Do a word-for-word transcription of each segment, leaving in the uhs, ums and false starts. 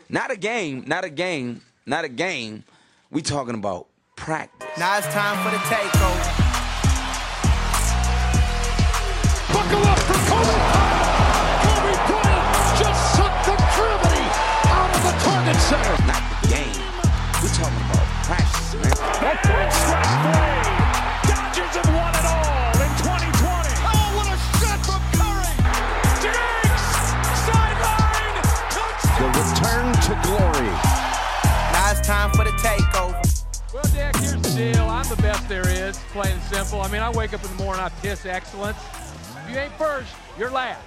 Not a game, not a game, not a game. We talking about practice. Now it's time for the takeover. Buckle up for Kobe. Kobe Bryant just sucked the gravity out of the Target Center. Not the game. We talking about practice, man. The third strike play. Dodgers have won it all in twenty twenty. Oh, what a shot from Curry. Diggs, sideline, touchdown. The return to glory. Now it's time for the takeover. Well, Dick, here's the deal. I'm the best there is, plain and simple. I mean, I wake up in the morning, I piss excellence. If you ain't first, you're last.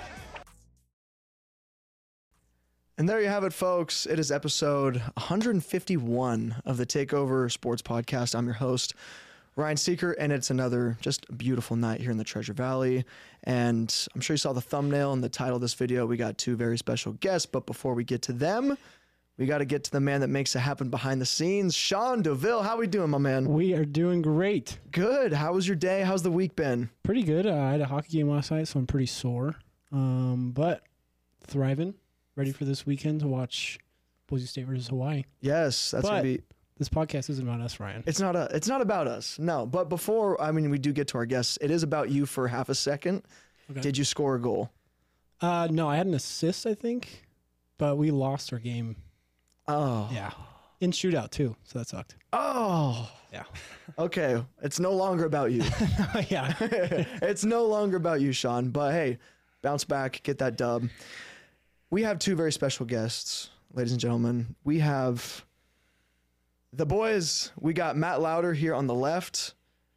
And there you have it, folks. It is episode one hundred fifty-one of the Takeover Sports Podcast. I'm your host, Ryan Seeker, and it's another just beautiful night here in the Treasure Valley. And I'm sure you saw the thumbnail and the title of this video. We got two very special guests, but before we get to them, we got to get to the man that makes it happen behind the scenes, Sean Deauville. How we doing, my man? We are doing great. Good. How was your day? How's the week been? Pretty good. Uh, I had a hockey game last night, so I'm pretty sore, um, but thriving. Ready for this weekend to watch Boise State versus Hawaii. Yes, that's but gonna be. This podcast isn't about us, Ryan. It's not a. It's not about us. No, but before I mean we do get to our guests, it is about you for half a second. Okay. Did you score a goal? Uh, no, I had an assist, I think, but we lost our game. Oh. Yeah, in shootout too, so that sucked. Oh. Yeah. Okay, it's no longer about you. Yeah. It's no longer about you, Sean. But hey, bounce back, get that dub. We have two very special guests, ladies and gentlemen. We have the boys. We got Matt Lauder here on the left,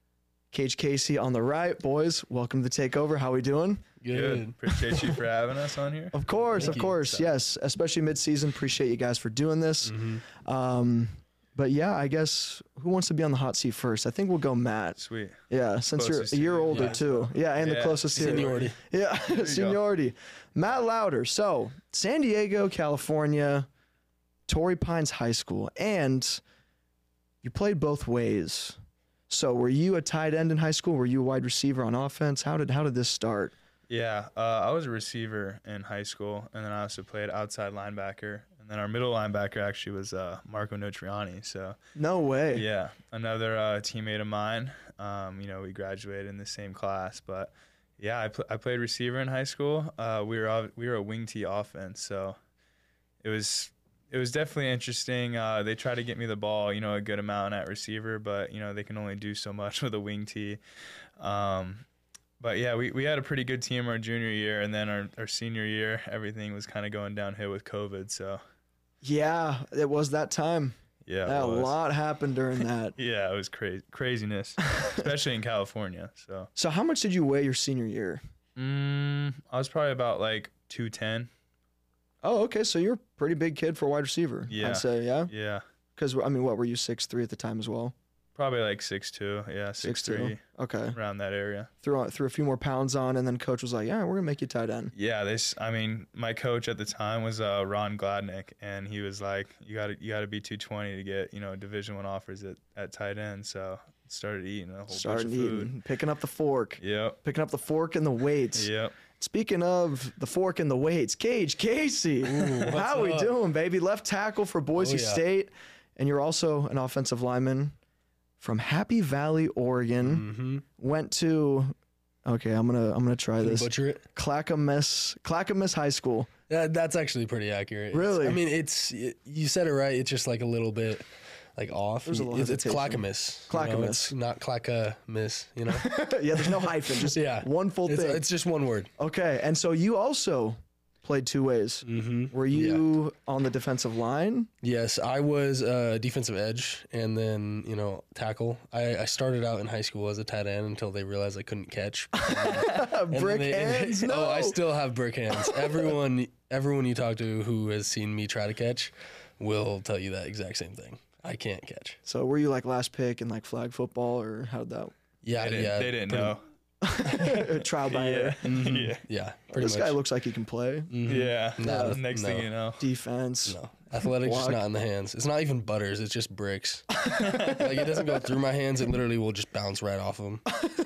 Cage Casey on the right. Boys, welcome to the Takeover. How we doing? Good. Appreciate you for having us on here. Of course, Thank of you. course. So. Yes, especially mid-season. Appreciate you guys for doing this. Mm-hmm. Um, but yeah, I guess who wants to be on the hot seat first? I think we'll go Matt. Sweet. Yeah, since Closest you're a year to you. older Yeah. too. Yeah, and Yeah. the closest here. Seniority. Yeah, go. seniority. Matt Lauder. So, San Diego, California, Torrey Pines High School, and you played both ways. So, were you a tight end in high school? Were you a wide receiver on offense? How did how did this start? Yeah, uh, I was a receiver in high school, and then I also played outside linebacker. And then our middle linebacker actually was uh, Marco Notriani. So, No way. yeah, another uh, teammate of mine. Um, you know, we graduated in the same class. But, yeah, I, pl- I played receiver in high school. Uh, we were ov- we were a wing tee offense, so it was it was definitely interesting. Uh, they tried to get me the ball, you know, a good amount at receiver, but, you know, they can only do so much with a wing tee. Um, But, yeah, we, we had a pretty good team our junior year, and then our, our senior year, everything was kind of going downhill with COVID. So, Yeah, it was that time. yeah, a it was. lot happened during that. Yeah, it was crazy craziness, especially in California. So, So, how much did you weigh your senior year? mm, I was probably about like two ten. Oh, okay. So you're a pretty big kid for a wide receiver. Yeah. I'd say, yeah. Yeah, Because I mean, what were you six three at the time as well? probably like six two. Yeah, six three, Okay. around that area. Threw on, threw a few more pounds on, and then coach was like, "Yeah, we're gonna make you tight end." Yeah, this. I mean, my coach at the time was uh, Ron Gladnick, and he was like, "You got to you got to be two twenty to get you know Division One offers at, at tight end." So started eating a whole Started bunch of food. eating, picking up the fork, Yep. picking up the fork and the weights. Yep. Speaking of the fork and the weights, Cage Casey, how we up? doing, baby? Left tackle for Boise Oh, yeah. State, and you're also an offensive lineman from Happy Valley, Oregon. Mm-hmm. Went to, okay, I'm gonna I'm gonna try this. Butcher it. Clackamas Clackamas High School. That, that's actually pretty accurate. It's- Really? I mean, it's it, you said it right. It's just like a little bit like off. There's a little it's, it's hesitation. Clackamas. You know, Clackamas. it's not Clackamas. You know. Yeah, there's no hyphen, just Yeah. one full It's, thing. it's just one word. Okay, and so you also played two ways. Mm-hmm. Were you on the defensive line? Yes, I was a defensive edge and then, you know, tackle. I, I started out in high school as a tight end until they realized I couldn't catch. And then Brick they- hands? No. Oh, I still have brick hands. Everyone everyone you talk to who has seen me try to catch will tell you that exact same thing. I can't catch. So were you like last pick in like flag football, or how did that? Yeah, They didn't, yeah. they didn't pretty- know. Trial by error. Mhm. Yeah. Yeah, pretty This much. guy looks like he can play Mhm. Yeah. No, Next no. thing you know. defense. No, athletics just Block. not in the hands. It's not even butters. It's just bricks. Like it doesn't go through my hands. It literally will just bounce right off them.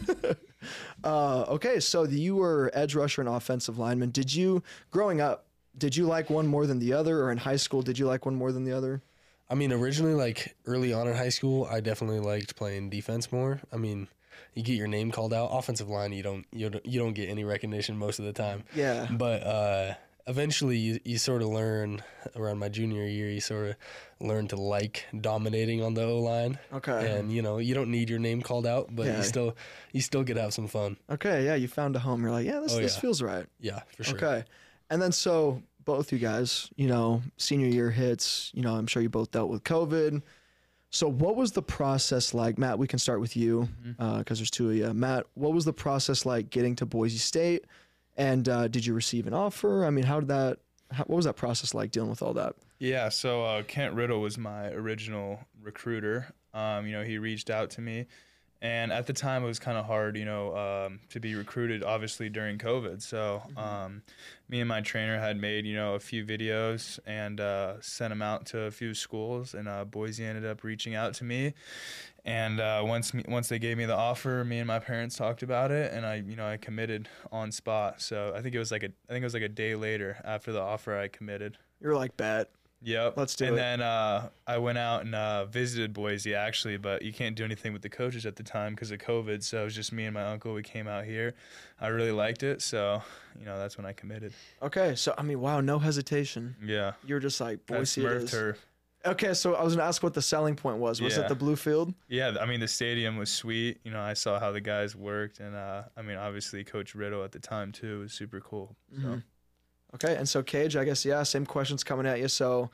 Uh, okay, so you were edge rusher and offensive lineman. Did you, growing up, did you like one more than the other, or in high school, did you like one more than the other? I mean, originally, like early on in high school, I definitely liked playing defense more. I mean, you get your name called out. Offensive line, you don't you don't, you don't get any recognition most of the time. Yeah. But uh, eventually, you, you sort of learn around my junior year. You sort of learn to like dominating on the O line. Okay. And you know, you don't need your name called out, but Yeah. you still you still get to have some fun. Okay, yeah, you found a home. You're like, yeah, this Oh, this yeah. feels right. Yeah, for sure. Okay. And then so both you guys, you know, senior year hits, you know, I'm sure you both dealt with COVID. So what was the process like? Matt, we can start with you because Mm-hmm. there's two of you. Matt, what was the process like getting to Boise State? And uh, did you receive an offer? I mean, how did that, how, what was that process like dealing with all that? Yeah, so uh, Kent Riddle was my original recruiter. Um, you know, he reached out to me, and at the time it was kind of hard, you know, um, to be recruited, obviously during COVID. So um, me and my trainer had made, you know, a few videos and uh, sent them out to a few schools, and uh, Boise ended up reaching out to me. And uh, once me, once they gave me the offer, me and my parents talked about it, and I, you know, I committed on spot. So I think it was like a, I think it was like a day later after the offer I committed. You were like, bet. Yep. Let's do and it. then uh, I went out and uh, visited Boise, actually, but you can't do anything with the coaches at the time because of COVID. So it was just me and my uncle. We came out here. I really liked it. So, you know, that's when I committed. Okay, so I mean, wow, no hesitation. Yeah. You're just like, That's Boise it Smurf is. turf. Okay, so I was going to ask what the selling point was. Was Yeah. it the blue field? Yeah, I mean, the stadium was sweet. You know, I saw how the guys worked. And, uh, I mean, obviously, Coach Riddle at the time, too, was super cool. So. Mhm. Okay, and so Cage, I guess, yeah, same questions coming at you. So,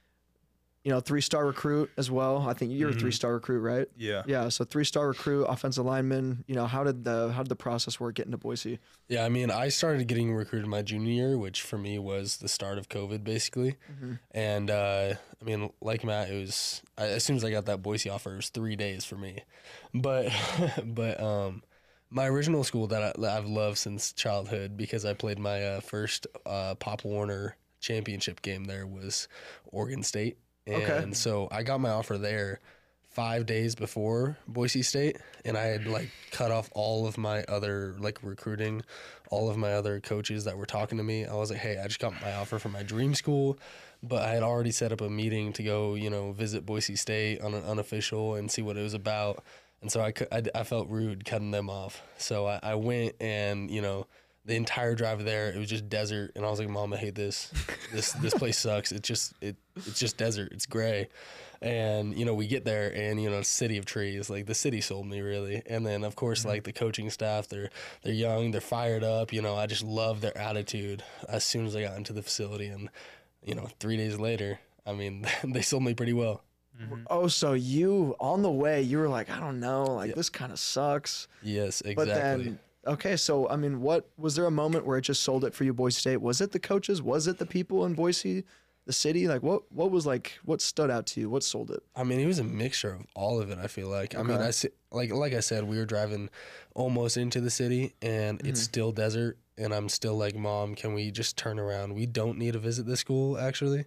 you know, three-star recruit as well. I think you're Mhm. a three-star recruit, right? Yeah. Yeah, so three-star recruit, offensive lineman. You know, how did the how did the process work getting to Boise? Yeah, I mean, I started getting recruited my junior year, which for me was the start of COVID, basically. Mhm. And uh, I mean, like Matt, it was I, as soon as I got that Boise offer, it was three days for me. But but um, my original school that, I, that I've loved since childhood, because I played my uh, first uh, Pop Warner championship game there, was Oregon State. And Okay. so I got my offer there five days before Boise State, and I had like cut off all of my other like recruiting, all of my other coaches that were talking to me. I was like, hey, I just got my offer from my dream school, but I had already set up a meeting to go, you know, visit Boise State on an unofficial and see what it was about. And so I, cou- I, I felt rude cutting them off. So I, I went, and, you know, the entire drive there, it was just desert, and I was like, Mom, I hate this. This this place sucks. It's just it it's just desert. It's gray. And, you know, we get there, and, you know, it's a city of trees. Like, the city sold me, really. And then, of course, like, the coaching staff, they're they're young, they're fired up. You know, I just love their attitude as soon as I got into the facility. And, you know, three days later, I mean, they sold me pretty well. Oh, so you on the way, you were like, I don't know, like Yep. this kind of sucks. Yes, exactly. But then, okay, so I mean, what was there a moment where it just sold it for you, Boise State? Was it the coaches? Was it the people in Boise, the city? Like, what what was like what stood out to you? What sold it? I mean, it was a mixture of all of it, I feel like. I mean, Okay. I see, like like I said, we were driving almost into the city, and it's Mm-hmm. still desert, and I'm still like, Mom, can we just turn around? We don't need to visit the school, actually.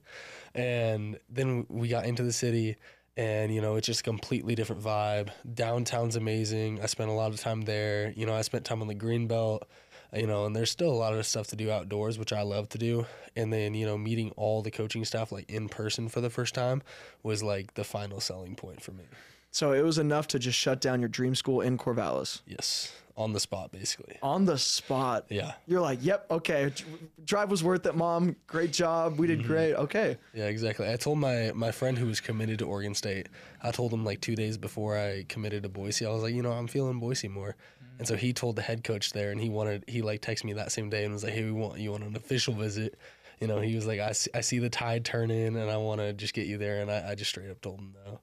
And then we got into the city, and, you know, it's just a completely different vibe. Downtown's amazing. I spent a lot of time there. You know, I spent time on the Greenbelt, you know, and there's still a lot of stuff to do outdoors, which I love to do. And then, you know, meeting all the coaching staff, like, in person for the first time was, like, the final selling point for me. So it was enough to just shut down your dream school in Corvallis Yes, on the spot, basically. on the spot. Yeah. You're like, yep, okay, d- drive was worth it, Mom. Great job, we did Mm-hmm. great. Okay, Yeah, exactly. I told my, my friend who was committed to Oregon State, I told him like two days before I committed to Boise, I was like, you know, I'm feeling Boise more. And so he told the head coach there, and he wanted, he like texted me that same day and was like, hey, we want you on an official visit. You know, he was like, I see, I see the tide turning, and I want to just get you there. And I, I just straight up told him no.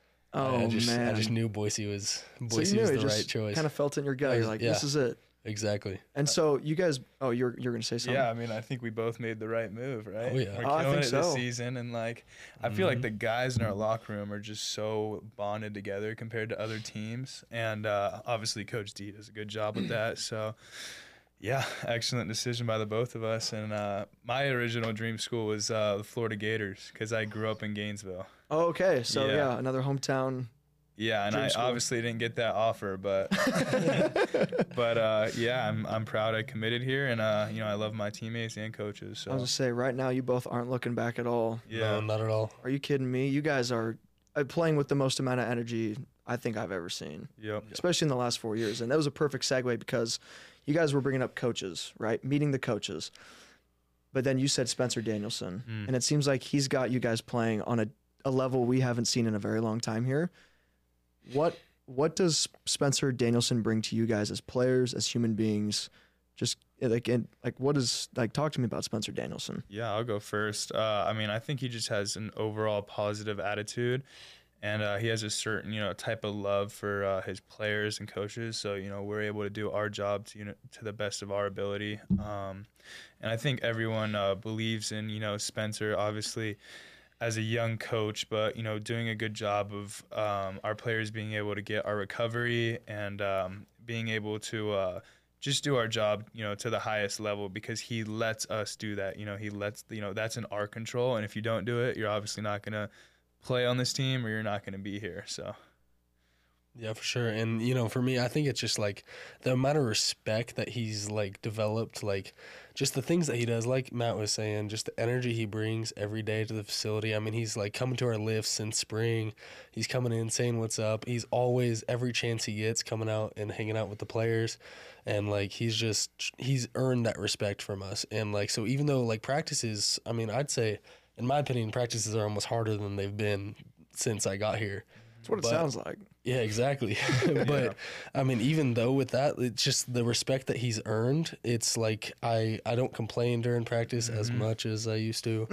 oh I just, man, I just knew Boise was, so you Boise knew was it the just right choice. Kind of felt it in your gut. You're like, this Yeah. is it. Exactly. And so you guys, oh, you're you're gonna say something? Yeah, I mean, I think we both made the right move, right? Oh, yeah. We're Oh, I killing think it this so. season, and like, I feel like the guys in our locker room are just so bonded together compared to other teams, and uh, obviously Coach D does a good job with that. So, yeah, excellent decision by the both of us. And uh, my original dream school was uh, the Florida Gators because I grew up in Gainesville. Oh, okay, so yeah. Yeah. another hometown Yeah, and Dream I school. obviously didn't get that offer, but but uh, yeah, I'm I'm proud I committed here, and uh, you know I love my teammates and coaches. So I was just say right now you both aren't looking back at all. yeah, No, not at all. Are you kidding me? You guys are uh, playing with the most amount of energy I think I've ever seen, yep, especially in the last four years. And that was a perfect segue because you guys were bringing up coaches, right? Meeting the coaches. But then you said Spencer Danielson, Mm. and it seems like he's got you guys playing on a, a level we haven't seen in a very long time here. What what does Spencer Danielson bring to you guys as players, as human beings? Just like and like what is like talk to me about Spencer Danielson. yeah. I'll go first. Uh, I mean, I think he just has an overall positive attitude, and uh, he has a certain you know type of love for uh, his players and coaches. So you know we're able to do our job to you know to the best of our ability. Um, and I think everyone uh, believes in you know Spencer, obviously, as a young coach, but you know doing a good job of um, our players being able to get our recovery and um, being able to uh, just do our job, you know, to the highest level because he lets us do that. You know, he lets you know that's in our control, and if you don't do it, you're obviously not gonna play on this team or you're not gonna be here. So. Yeah, for sure. And, you know, for me, I think it's just like the amount of respect that he's like developed, like just the things that he does, like Matt was saying, just the energy he brings every day to the facility. I mean, he's like coming to our lifts since spring. He's coming in saying what's up. He's always, every chance he gets, coming out and hanging out with the players. And like, he's just, he's earned that respect from us. And like, so even though like practices, I mean, I'd say, in my opinion, practices are almost harder than they've been since I got here. That's what it But- sounds like. Yeah, exactly. But I mean, even though with that, it's just the respect that he's earned. It's like I, I don't complain during practice as much as I used to.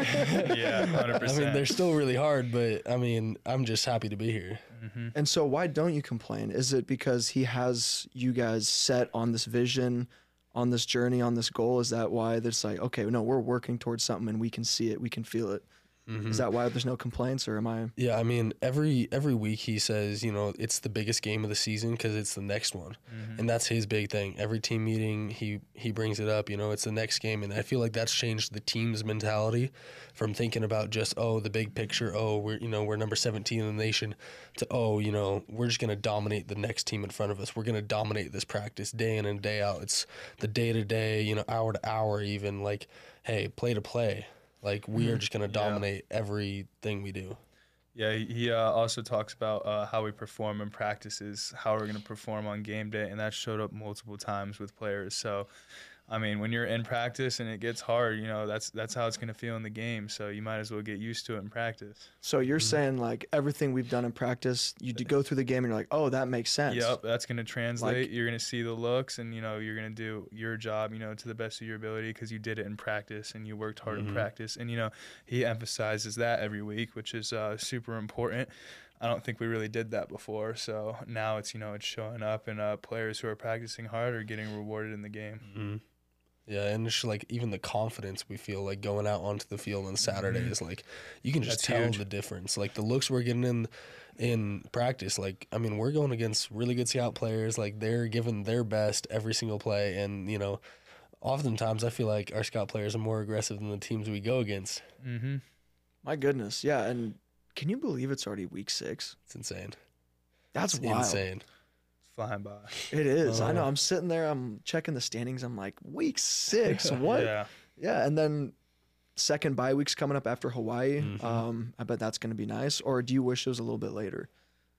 Yeah, one hundred I percent. mean, they're still really hard, but I mean, I'm just happy to be here. And so why don't you complain? Is it because he has you guys set on this vision, on this journey, on this goal? Is that why it's like, okay, no, we're working towards something and we can see it, we can feel it? Is that why there's no complaints, or am I? Yeah, I mean, every every week he says, you know, it's the biggest game of the season because it's the next one, and that's his big thing. Every team meeting, he he brings it up. You know, it's the next game, and I feel like that's changed the team's mentality from thinking about just oh the big picture, oh we're you know we're number seventeen in the nation, to oh you know we're just gonna dominate the next team in front of us. We're gonna dominate this practice day in and day out. It's the day to day, you know, hour to hour, even like hey play to play. Like, we are just going to dominate everything we do. Yeah, he he, uh, also talks about uh, how we perform in practices, how we're going to perform on game day, and that showed up multiple times with players. So, I mean, when you're in practice and it gets hard, you know, that's that's how it's going to feel in the game. So you might as well get used to it in practice. So you're saying like everything we've done in practice, you do go through the game and you're like, oh, that makes sense. Yep, that's going to translate. Like- you're going to see the looks, and, you know, you're going to do your job, you know, to the best of your ability because you did it in practice and you worked hard in practice. And, you know, he emphasizes that every week, which is uh, super important. I don't think we really did that before. So now it's, you know, it's showing up, and uh, players who are practicing hard are getting rewarded in the game. Mm-hmm. Yeah, and it's like even the confidence we feel like going out onto the field on Saturday is like you can just That's tell huge. the difference. Like the looks we're getting in in practice. Like I mean, we're going against really good scout players. Like they're giving their best every single play, and you know, oftentimes I feel like our scout players are more aggressive than the teams we go against. Mm-hmm. My goodness, yeah. And can you believe it's already week six? It's insane. That's It's wild. insane. It's flying by. It is. I know. Uh, I'm sitting there. I'm checking the standings. I'm like, week six. What? Yeah. Yeah, and then second bye week's coming up after Hawaii. Mhm. Um, I bet that's going to be nice. Or do you wish it was a little bit later?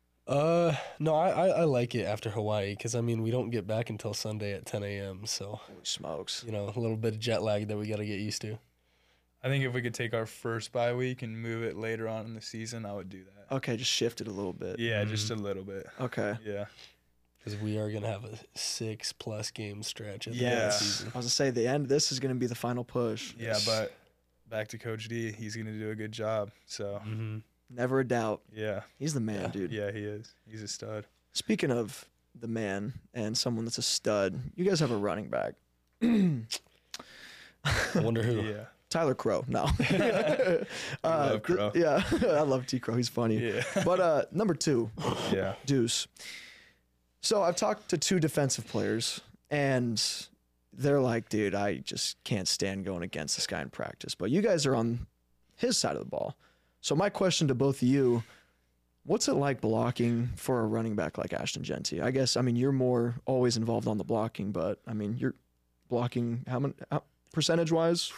Uh, no, I I, I like it after Hawaii because I mean we don't get back until Sunday at ten a.m. So Holy smokes. you know a little bit of jet lag that we got to get used to. I think if we could take our first bye week and move it later on in the season, I would do that. Okay, just shift it a little bit. Yeah, just a little bit. Okay. Yeah. Because we are going to have a six plus game stretch at the Yeah. end of the I season. was going to say, the end of this is going to be the final push. Yeah, but back to Coach D, he's going to do a good job. So, Mm-hmm. Never a doubt. yeah. He's the man, dude. Yeah, he is. He's a stud. Speaking of the man and someone that's a stud, you guys have a running back. I wonder who. Yeah. Tyler Crow. No. uh, love Crow. th- yeah, I love T Crow. He's funny. Yeah. But uh, number two, Yeah. Deuce. So I've talked to two defensive players, and they're like, dude, I just can't stand going against this guy in practice. But you guys are on his side of the ball. So my question to both of you, What's it like blocking for a running back like Ashton Jeanty? I guess, I mean, you're more always involved on the blocking, but, I mean, you're blocking how many how, percentage-wise?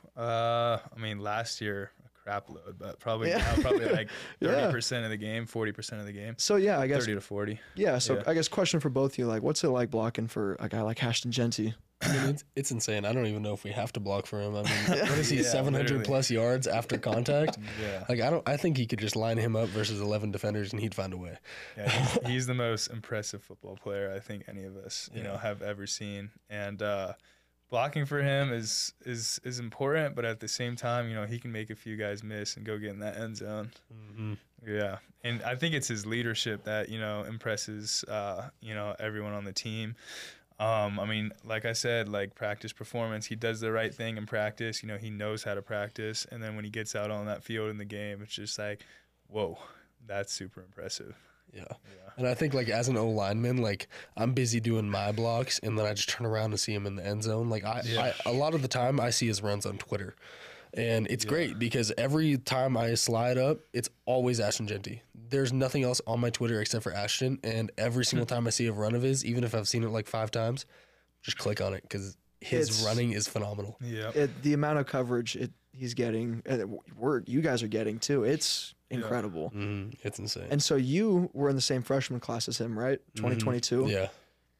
Uh, I mean, last year, a crap load, but probably Yeah. now, probably like Yeah. thirty percent of the game, forty percent of the game. So, yeah, I guess. thirty to forty. Yeah, so Yeah. I guess question for both of you, like, what's it like blocking for a guy like Ashton Jeanty? I mean, it's, it's insane. I don't even know if we have to block for him. I mean, what is he, Yeah, seven hundred literally. plus yards after contact? Yeah. Like, I don't. I think he could just line him up versus eleven defenders, and he'd find a way. Yeah, he's, he's the most impressive football player I think any of us, you know, Yeah. have ever seen. And uh, blocking for him is is is important, but at the same time, you know, he can make a few guys miss and go get in that end zone. Mm-hmm. Yeah, and I think it's his leadership that, you know, impresses, uh, you know, everyone on the team. Um, I mean, like I said, like practice performance, he does the right thing in practice. You know, he knows how to practice. And then when he gets out on that field in the game, it's just like, whoa, that's super impressive. Yeah. And I think, like, as an O lineman, like, I'm busy doing my blocks, and then I just turn around and see him in the end zone. Like, I, Yeah. I a lot of the time, I see his runs on Twitter. And it's great because every time I slide up, it's always Ashton Jeanty. There's nothing else on my Twitter except for Ashton. And every single time I see a run of his, even if I've seen it like five times, just click on it because his It's- running is phenomenal. Yeah. It, the amount of coverage it, he's getting, and we're, you guys are getting too, it's incredible. Mm, it's insane. And so you were in the same freshman class as him, right? twenty twenty-two? Yeah.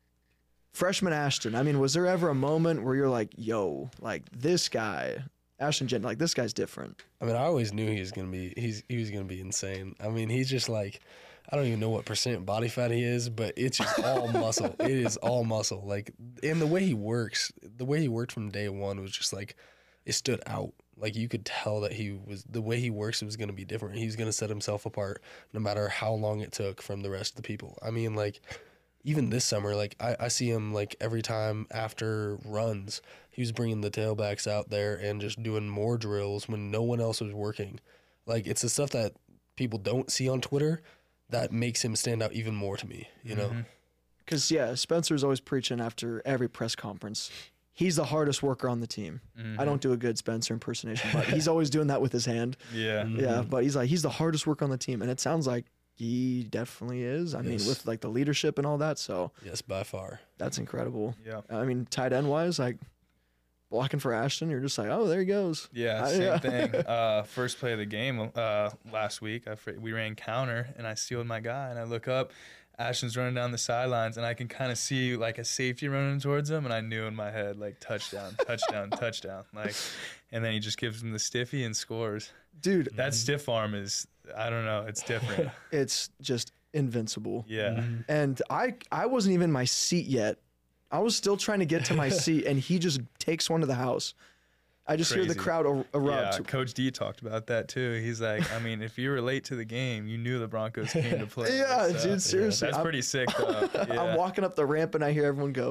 Freshman Ashton, I mean, was there ever a moment where you're like, yo, like this guy, Ashton Jeanty, like this guy's different? I mean, I always knew he was gonna be he's he was gonna be insane. I mean, he's just like, I don't even know what percent body fat he is, but it's just all muscle. It is all muscle. Like, and the way he works, the way he worked from day one was just like, it stood out. Like, you could tell that he was the way he works was gonna be different. He's gonna set himself apart, no matter how long it took from the rest of the people. I mean, like, even this summer, like I, I see him like every time after runs, he was bringing the tailbacks out there and just doing more drills when no one else was working. Like, it's the stuff that people don't see on Twitter that makes him stand out even more to me, you know? Because, yeah, Spencer's always preaching after every press conference. He's the hardest worker on the team. I don't do a good Spencer impersonation, but he's always doing that with his hand. Yeah. Yeah, but he's like, he's the hardest worker on the team. And it sounds like he definitely is. I mean, Yes. with like the leadership and all that. So Yes, by far. that's incredible. Yeah. I mean, tight end wise, like blocking for Ashton, you're just like, oh, there he goes. Yeah, I- same yeah. thing. Uh, first play of the game uh, last week, I, fr- we ran counter, and I sealed my guy, and I look up, Ashton's running down the sidelines, and I can kind of see like a safety running towards him, and I knew in my head like touchdown, touchdown, touchdown, like, and then he just gives him the stiffy and scores. Dude, That stiff arm is, I don't know, it's different. it's just invincible. Yeah, And I I wasn't even in my seat yet. I was still trying to get to my seat, and he just takes one to the house. I just hear the Crazy. crowd er- yeah. erupt. Coach D talked about that too. He's like, I mean, if you were late to the game, you knew the Broncos came to play. Yeah, So, dude, seriously. that's I'm- pretty sick though. Yeah. I'm walking up the ramp, and I hear everyone go,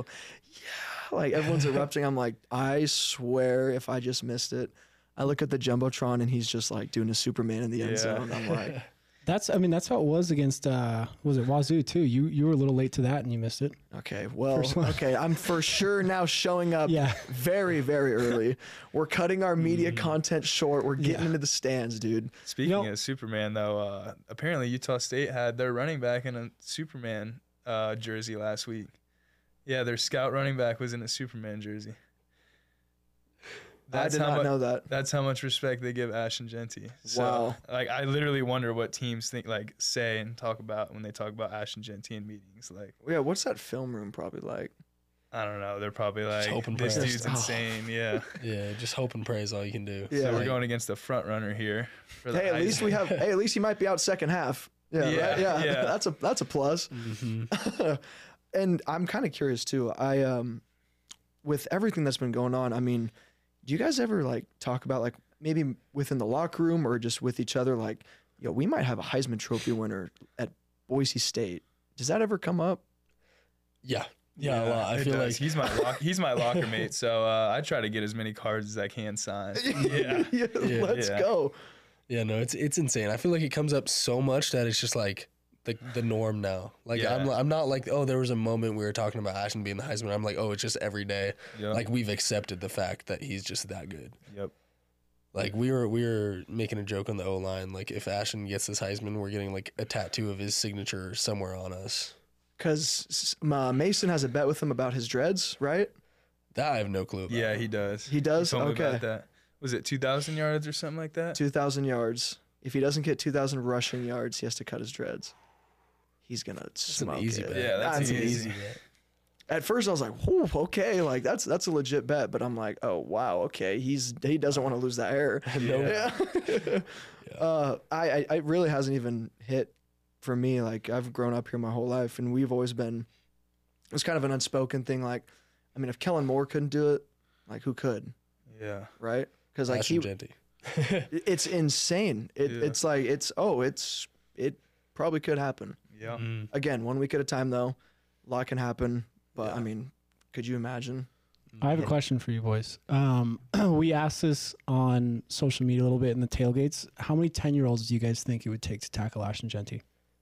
yeah. Like, everyone's erupting. I'm like, I swear if I just missed it. I look at the Jumbotron, and he's just, like, doing a Superman in the end Yeah. zone. I'm like, That's, I mean, that's how it was against, uh, was it Wazoo too? You you were a little late to that and you missed it. okay, well, First one. okay, I'm for sure now showing up Yeah. very, very early. We're cutting our media Mm. content short. We're getting Yeah. into the stands, dude. Speaking You know- of Superman, though, uh, apparently Utah State had their running back in a Superman uh, jersey last week. Yeah, their scout running back was in a Superman jersey. I did how not mu- know that. That's how much respect they give Ashton Jeanty. So, Wow. Like, I literally wonder what teams think, like, say and talk about when they talk about Ashton Jeanty in meetings. Like, Yeah, what's that film room probably like? I don't know. They're probably like, hope and this pray. dude's Oh. insane. Yeah. Yeah, just hope and pray is all you can do. Yeah. So we're Like- going against the front runner here. For the Hey, at least we Heisman. have. Hey, at least he might be out second half. Yeah, Yeah, right? yeah, yeah. That's a that's a plus. And I'm kind of curious too. I um, with everything that's been going on, I mean, do you guys ever like talk about like maybe within the locker room or just with each other, like, yo, we might have a Heisman Trophy winner at Boise State? Does that ever come up? Yeah. Yeah, a lot. I it feel does. like he's my lock, he's my locker mate, so uh, I try to get as many cards as I can signed. Yeah, yeah, let's Yeah. go. Yeah, no, it's it's insane. I feel like it comes up so much that it's just like the the norm now. Like Yeah. I'm I'm not like, oh, there was a moment we were talking about Ashton being the Heisman. I'm like, oh, it's just every day. Yep. Like, we've accepted the fact that he's just that good. Yep. Like we were we were making a joke on the O line. Like if Ashton gets this Heisman, we're getting like a tattoo of his signature somewhere on us. Because uh, Mason has a bet with him about his dreads, right? That I have no clue about. Yeah, he does. He does? told me Okay. about that. Was it two thousand yards or something like that? two thousand yards. If he doesn't get two thousand rushing yards, he has to cut his dreads. He's going to That's an smoke easy it. bet. Yeah, that's, an easy. bet. At first, I was like, "Whew, okay, like that's that's a legit bet." But I'm like, "Oh wow, okay, he's he doesn't want to lose that hair." No. Yeah. uh, I, I it really hasn't even hit for me. Like I've grown up here my whole life, and we've always been. It was kind of an unspoken thing. Like, I mean, if Kellen Moore couldn't do it, like who could, Yeah. right? Because like he, Ashton Genty. it's insane. It, Yeah. It's like it's oh, it's it probably could happen. Yeah. Mm. Again, one week at a time though. A lot can happen. But I mean, could you imagine? I have a question for you boys. Um, we asked this on social media a little bit in the tailgates. How many ten-year-olds do you guys think it would take to tackle Ashton Genty?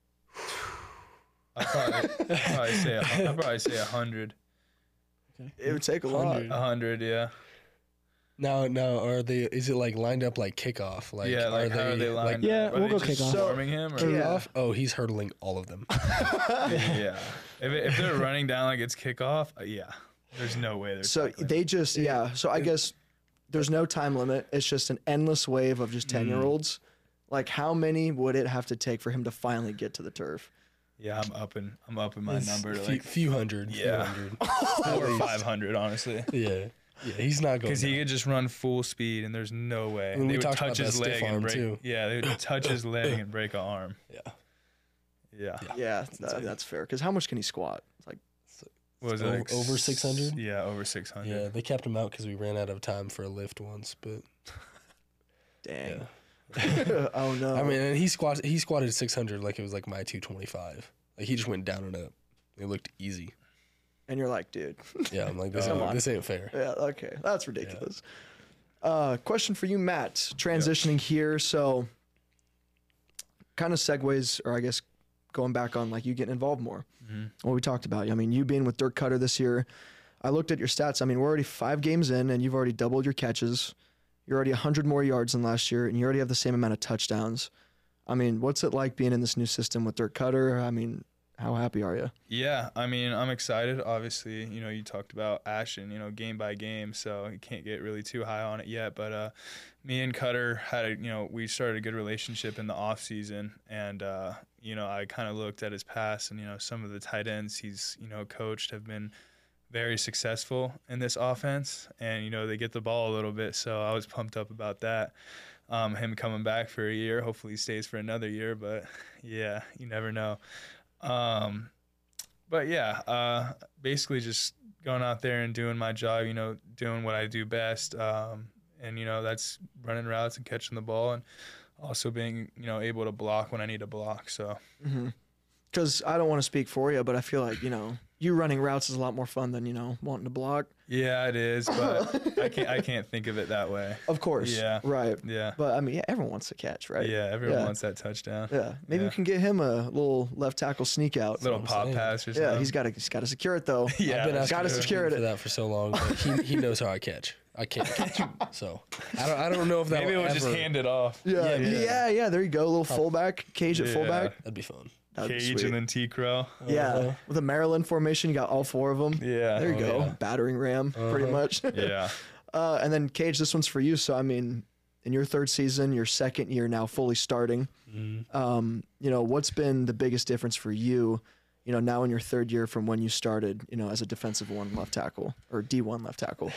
I'd probably, I'd probably say a, I'd probably say a hundred. It would take a lot. A hundred, yeah. Now, now, are they? Is it like lined up like kickoff? Like, yeah, like are how are they lined like, up? Yeah, Are we'll they go just kickoff. Storming him, or? Yeah. kickoff? Oh, he's hurdling all of them. yeah. If, it, if they're running down like it's kickoff, uh, yeah. There's no way they're. So tackling. they just yeah. So I guess there's no time limit. It's just an endless wave of just ten year olds. Like how many would it have to take for him to finally get to the turf? Yeah, I'm upping. I'm upping my It's number to few, like few hundred. Yeah. Few four or least. five hundred, honestly. hundred. Yeah. Yeah, he's not going. Because he down. could just run full speed, and there's no way I mean, we they would talked touch about his that stiff leg and arm, break. too. Yeah, they would touch his leg and break an arm. Yeah. Yeah. Yeah, that, that's fair. Because how much can he squat? It's like What was it? Over- like over six hundred? Yeah, over six hundred. Yeah, they kept him out because we ran out of time for a lift once. But dang. yeah. Oh no. I mean, and he squatted. He squatted six hundred like it was like my two twenty five. Like he just went down and up. It looked easy. and you're like, dude. Yeah, I'm like this. Come ain't, on. this ain't fair. Yeah, okay. That's ridiculous. Uh, question for you, Matt. Transitioning here. So, kind of segues, or I guess going back on like you getting involved more. Mhm. What we talked about. I mean, you being with Dirk Cutter this year. I looked at your stats. I mean, we're already five games in, and you've already doubled your catches. You're already one hundred more yards than last year, and you already have the same amount of touchdowns. I mean, what's it like being in this new system with Dirk Cutter? I mean, how happy are you? Yeah, I mean, I'm excited. Obviously, you know, you talked about Ashton, you know, game by game, so you can't get really too high on it yet. But uh, me and Cutter had, a, you know, we started a good relationship in the off season, and uh, you know, I kind of looked at his past, and you know, some of the tight ends he's, you know, coached have been very successful in this offense, and you know, they get the ball a little bit, so I was pumped up about that. Um, him coming back for a year, hopefully he stays for another year, but yeah, you never know. Um, but yeah, uh, basically just going out there and doing my job, you know, doing what I do best. Um, and, you know, that's running routes and catching the ball and also being, you know, able to block when I need to block. So, Because I don't want to speak for you, but I feel like, you know, you running routes is a lot more fun than, you know, wanting to block. yeah, it is, but I can't, I can't think of it that way. Of course. Yeah. Right. Yeah. But I mean, yeah, everyone wants to catch, right? Yeah. Everyone Yeah. wants that touchdown. Yeah. Maybe Yeah. we can get him a little left tackle sneak out. Little I'm pop saying. pass or something. Yeah, he's got to he's got to secure it though. Yeah. I've been that's asking gotta true. secure it. for that for so long, but he he knows how I catch. I can't catch. So I don't I don't know if that Maybe it will was just ever- hand it off. Yeah, Yeah, yeah, yeah. yeah, There you go, a little fullback cage at Yeah. fullback. That'd be fun. That'd be Cage sweet. and then T-Crow. yeah, Uh-huh. with a Maryland formation, you got all four of them. Yeah. There you Oh, go, yeah. battering ram, pretty much. Yeah. Uh, and then Cage, this one's for you. So I mean, in your third season, your second year now, fully starting. Um, you know, what's been the biggest difference for you? You know, now in your third year from when you started, you know, as a defensive one left tackle or D one left tackle.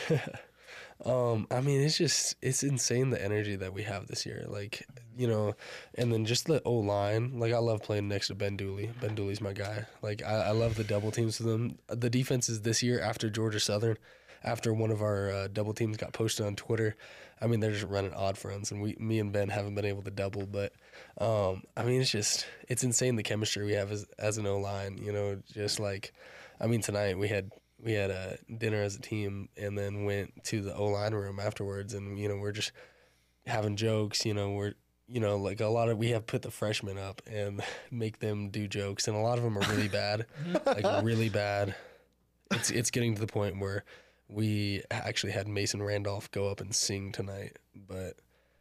Um, I mean, it's just it's insane the energy that we have this year. Like, you know, and then just the O line. Like, I love playing next to Ben Dooley. Ben Dooley's my guy. Like, I, I love the double teams with him. The defenses this year after Georgia Southern, after one of our uh, double teams got posted on Twitter. I mean, they're just running odd fronts, and we, me and Ben haven't been able to double. But um, I mean, it's just it's insane the chemistry we have as as an O line. You know, just like, I mean, tonight we had. We had a dinner as a team and then went to the O-line room afterwards, and, you know, we're just having jokes, you know, we're, you know, like a lot of, we have put the freshmen up and make them do jokes, and a lot of them are really bad, like really bad. It's it's getting to the point where we actually had Mason Randolph go up and sing tonight, but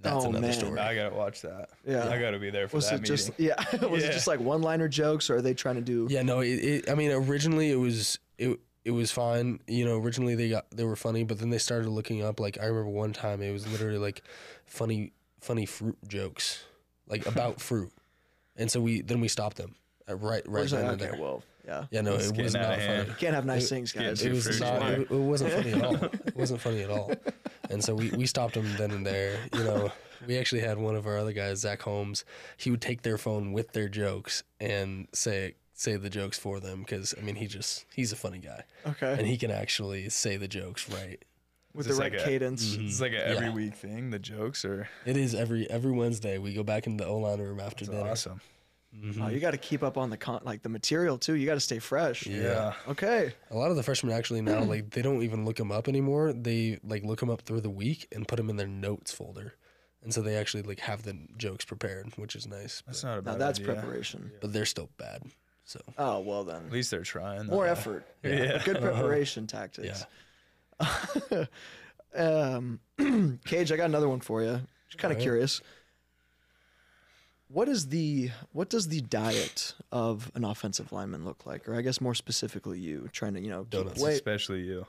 that's Oh, another man. story. I gotta watch that. Yeah. I gotta be there for Was that it meeting. just yeah? Was it Yeah. just like one-liner jokes, or are they trying to do? Yeah, no, it, it, I mean, originally it was it it was fine. You know, originally they got they were funny, but then they started looking up. Like I remember one time it was literally like funny funny fruit jokes, like about fruit, and so we then we stopped them uh, right right Or is then that- and okay, there. well, yeah. Yeah, no, It's it was getting out not of hand. funny. Can't have nice It- things, getting guys. too It was fruity. not. It, it wasn't funny at all. It wasn't funny at all. And so we, we stopped them then and there. You know, we actually had one of our other guys, Zach Holmes. He would take their phone with their jokes and say say the jokes for them because I mean he just he's a funny guy Okay. and he can actually say the jokes right. With Is the this right like a- cadence. It's like a every Yeah. week thing. The jokes are It is every every Wednesday we go back into the O-line room after that's dinner. awesome. Oh, you got to keep up on the con- like the material too. You got to stay fresh. Yeah. Okay. A lot of the freshmen actually now like they don't even look them up anymore. They like look them up through the week and put them in their notes folder, and so they actually like have the jokes prepared, which is nice. That's But, not a Now bad that's idea. preparation. but they're still bad. So Oh well then. At least they're trying. More though. effort. Yeah. Good preparation tactics. yeah, Um, Cage, I got another one for you. Just kind of Alright. curious. What is the what does the diet of an offensive lineman look like, or I guess more specifically you trying to you know keep Donuts. weight? Especially you.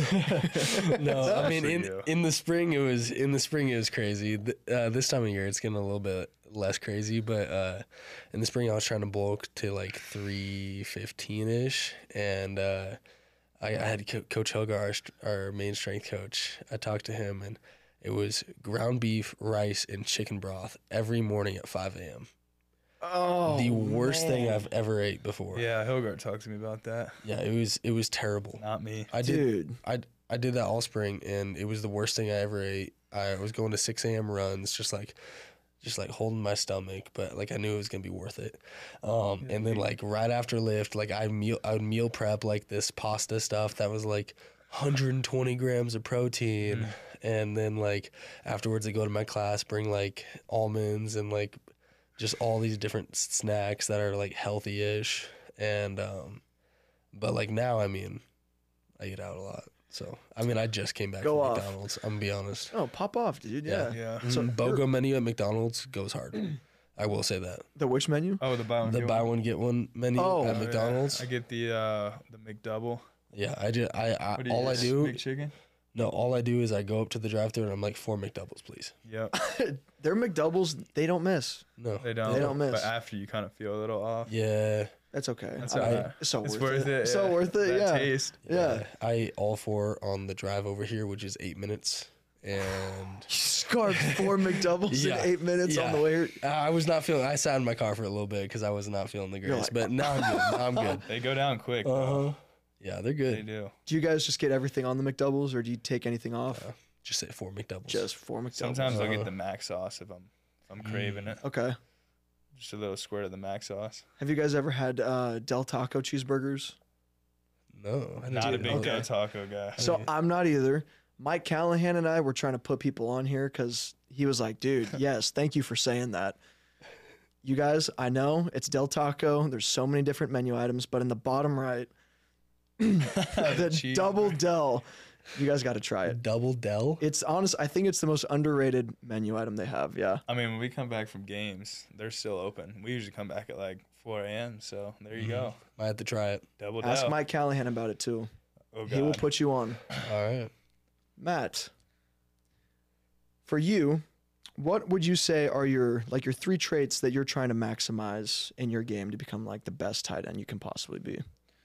no, I mean For in you. in the spring it was in the spring it was crazy. Th- Uh, this time of year it's getting a little bit less crazy, but uh, in the spring I was trying to bulk to like three fifteen ish, and uh, I, I had Co- Coach Helgar, our, st- our main strength coach. I talked to him, and it was ground beef, rice, and chicken broth every morning at five a.m. Oh, the worst thing man. I've ever ate before. Yeah, Hilgard talked to me about that. Yeah, it was it was terrible. Not me. I did Dude. I I did that all spring, and it was the worst thing I ever ate. I was going to six a.m. runs, just like just like holding my stomach, but like I knew it was gonna be worth it. Um, and then like right after lift, like I meal I would meal prep like this pasta stuff that was like one hundred twenty grams of protein, and then like afterwards I go to my class, bring like almonds and like just all these different s- snacks that are like healthy-ish, and um, but like now I mean, I eat out a lot. So I mean I just came back Go from off. McDonald's. I'm gonna be honest. Oh, pop off, dude. Yeah. Yeah. So BOGO menu at McDonald's goes hard. I will say that. The which menu? Oh, the buy one. The get buy one. one get one menu Oh. at Oh, yeah. McDonald's. I get the uh the McDouble. Yeah, I just I, I What do you all I get? do Big chicken. no all I do is I go up to the drive-thru and I'm like four McDoubles, please. Yep. Their McDoubles, they don't miss. No, They don't. They don't miss. But after you kind of feel a little off. yeah, That's okay. That's I- all right. It's so It's worth, worth it. it. So yeah. worth it. That Yeah. taste. Yeah. I ate all four on the drive over here, which is eight minutes, and Scarfed four McDoubles Yeah. in eight minutes on Yeah. the way here. I was not feeling. I sat in my car for a little bit because I was not feeling the greatest. like, but now I'm good. Now I'm good. They go down quick. Uh though. huh. Yeah, they're They good. do. Do you guys just get everything on the McDoubles, or do you take anything off? Just say four McDoubles. Just four McDoubles. Sometimes I'll Uh-huh. get the mac sauce if I'm if I'm craving it. Okay. Just a little squirt of the mac sauce. Have you guys ever had uh, Del Taco cheeseburgers? no, I didn't Not a do big that. okay. Del Taco guy. So I'm not either. Mike Callahan and I were trying to put people on here because he was like, dude, yes, thank you for saying that. You guys, I know it's Del Taco. There's so many different menu items, but in the bottom right, the cheeseburger. double Del, you guys got to try it. Double Del. It's honest. I think it's the most underrated menu item they have. Yeah. I mean, when we come back from games, they're still open. We usually come back at like four a.m. So there you go. I had to try it. Double Ask down. Mike Callahan about it too. Oh He will God. put you on. All right. Matt, for you, what would you say are your like your three traits that you're trying to maximize in your game to become like the best tight end you can possibly be?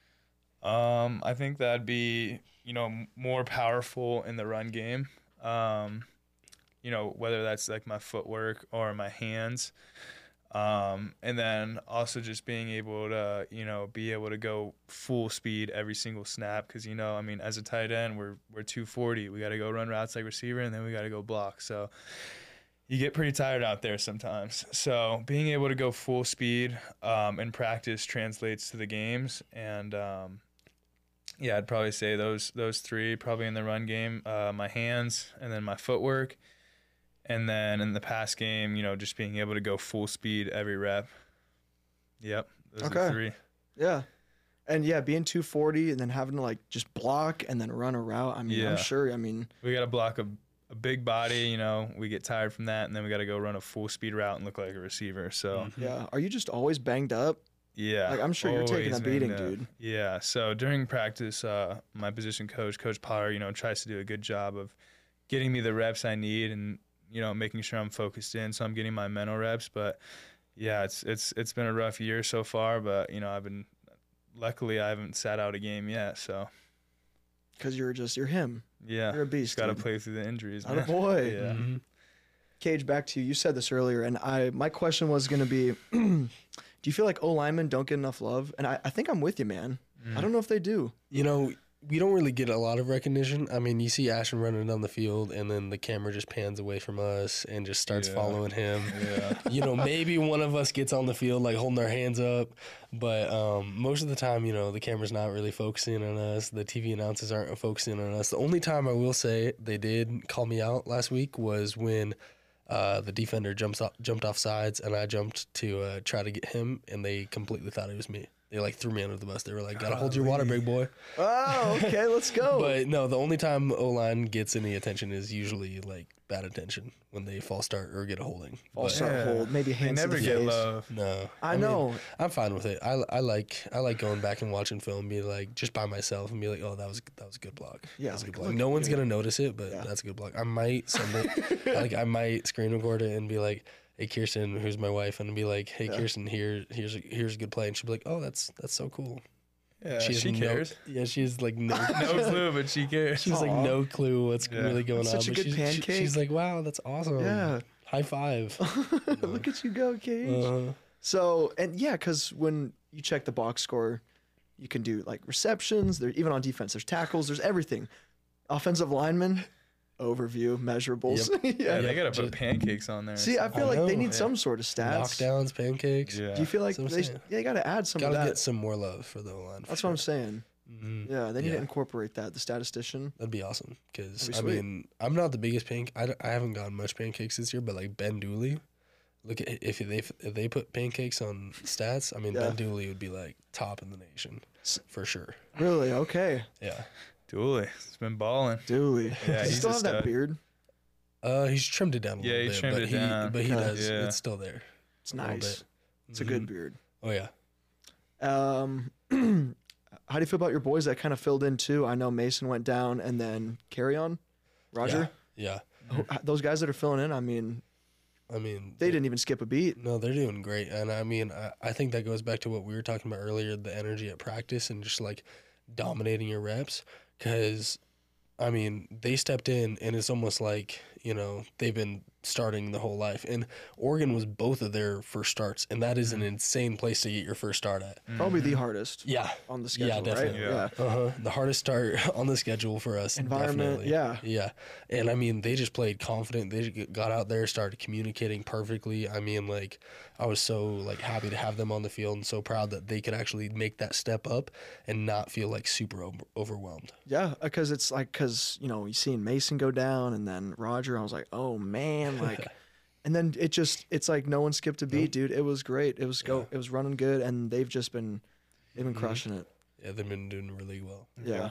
Um, I think that'd be, you know, m- more powerful in the run game. Um, you know, whether that's like my footwork or my hands. Um, and then also just being able to, you know, be able to go full speed every single snap. Cause, you know, I mean, as a tight end, we're, we're two forty. We got to go run routes like receiver, and then we got to go block. So you get pretty tired out there sometimes. So being able to go full speed, um, in practice translates to the games. And, um, yeah, I'd probably say those those three, probably in the run game, uh, my hands, and then my footwork, and then in the pass game, you know, just being able to go full speed every rep. Yep, those are Okay. the three. Yeah. And yeah, being two forty and then having to like just block and then run a route. I mean, Yeah. I'm sure. I mean, We got to block a, a big body, you know, we get tired from that, and then we got to go run a full speed route and look like a receiver. So Yeah. Are you just always banged up? yeah, Like, I'm sure you're taking always a beating, banged up. dude. Yeah. So during practice, uh, my position coach, Coach Potter, you know, tries to do a good job of getting me the reps I need and, you know, making sure I'm focused in. So I'm getting my mental reps. But yeah, it's it's it's been a rough year so far. But you know, I've been luckily I haven't sat out a game yet. So Because you're just you're him. yeah, You're a beast. got to dude. play through the injuries. Atta Man. boy. Yeah. Mm-hmm. Cage, back to you. You said this earlier, and I my question was going to be, do you feel like O linemen don't get enough love? And I, I think I'm with you, man. I don't know if they do. You know, we don't really get a lot of recognition. I mean, you see Ashton running down the field, and then the camera just pans away from us and just starts Yeah. following him. Yeah. You know, maybe one of us gets on the field, like holding our hands up, but um, most of the time, you know, the camera's not really focusing on us. The T V announcers aren't focusing on us. The only time I will say they did call me out last week was when uh, the defender jumps off, jumped off sides, and I jumped to uh, try to get him, and they completely thought it was me. They like threw me under the bus. They were like, "Gotta hold your water, big boy." Oh, okay, let's go. But no, the only time O line gets any attention is usually like bad attention when they false start or get a holding. False But, start Yeah. hold, maybe They hands never to the get face. love. no, I mean, know. I'm fine with it. I, I like I like going back and watching film, and be like just by myself, and be like, "Oh, that was that was a good block. Yeah, That's a good like, block." look, No one's yeah. gonna notice it, but Yeah. that's a good block. I might send it. like I might screen record it and be like, "Hey, Kirsten, who's my wife?" and be like, "Hey, Yeah. Kirsten, here here's a, here's a good play," and she'll be like, "Oh, that's that's so cool." Yeah, She she, has no- cares. yeah, she's like no, No clue, but she cares. She's like Aw. no clue what's Yeah. really going That's on. such a but good she's, she- pancake. she's like, wow, that's awesome. Yeah. High five. Look at you go, Cage. Uh, So, and yeah, because when you check the box score, you can do like receptions. There, even on defense, there's tackles. There's everything. Offensive lineman, overview, measurables. Yeah, yeah. they gotta Just- put pancakes on there. or See, I something. feel like they know. need some sort of stats. knockdowns, pancakes. Yeah. Do you feel like That's what I'm they, saying. they got to add some Gotta of that? get some more love for the line. That's what I'm saying. hmm Yeah, they need to Yeah. incorporate that. The statistician. That'd be awesome. Because, That'd be I sweet. mean, I'm not the biggest panc. I, d- I haven't gotten much pancakes this year, but like Ben Dooley, look at if they if they put pancakes on stats, I mean, Yeah. Ben Dooley would be like top in the nation for sure. Really? Okay. Yeah. Dooley, it's been balling. Dooley. Yeah, Does he he's still a have that stud. beard? Uh, he's trimmed it down a Yeah, little he bit, trimmed but it he down. but he Okay. does. Yeah. It's still there. It's a little nice. bit. It's a good Mhm. beard. Oh yeah. Um, how do you feel about your boys that kind of filled in too? I know Mason went down, and then Carry On, Roger. Yeah. Who- Those guys that are filling in, I mean, I mean, they didn't even skip a beat. No, they're doing great, and I mean, I, I think that goes back to what we were talking about earlier: the energy at practice and just like dominating your reps. Because, I mean, they stepped in, and it's almost like you know they've been starting the whole life. And Oregon was both of their first starts, and that is an insane place to get your first start at. Probably the hardest Yeah, on the schedule, yeah, definitely. right? Yeah. Uh huh. The hardest start on the schedule for us. Environment, definitely. yeah. Yeah. And I mean, they just played confident. They just got out there, started communicating perfectly. I mean, like, I was so like happy to have them on the field and so proud that they could actually make that step up and not feel like super over- overwhelmed. Yeah, because it's like, because, you know, you seen Mason go down and then Roger, I was like, oh man, like, and then it just, it's like no one skipped a beat, dude. It was great. It was go, it was running good, and they've just been, they've been Mhm. crushing it. Yeah, they've been doing really well. Yeah.